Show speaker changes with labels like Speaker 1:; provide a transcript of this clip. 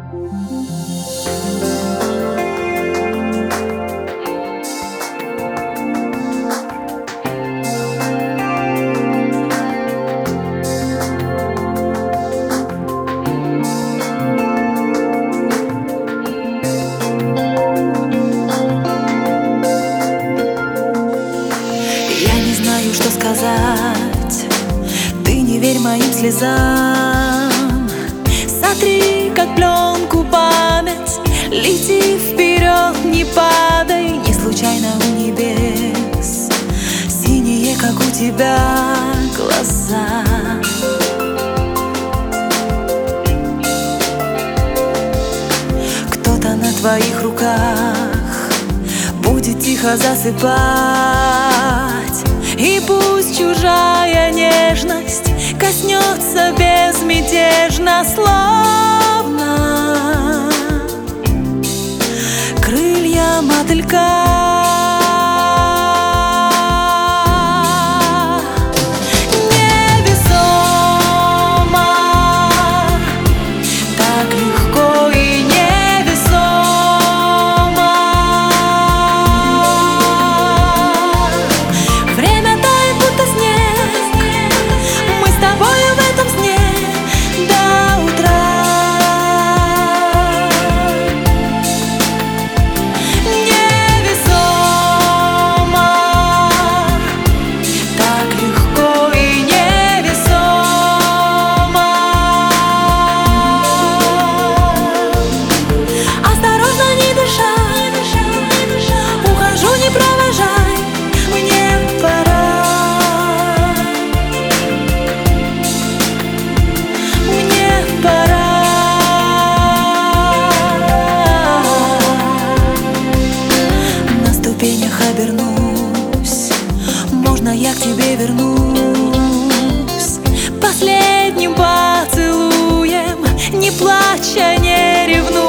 Speaker 1: Что сказать? Ты не верь моим слезам. Сотри, как пленку, память. Лети вперед, не падай. Не случайно у небес синие, как у тебя, глаза. Кто-то на твоих руках будет тихо засыпать. И пусть чужая нежность коснется безмятежно, словно крылья мотылька. Обернусь, можно я к тебе вернусь последним поцелуем, не плача, не ревнуй.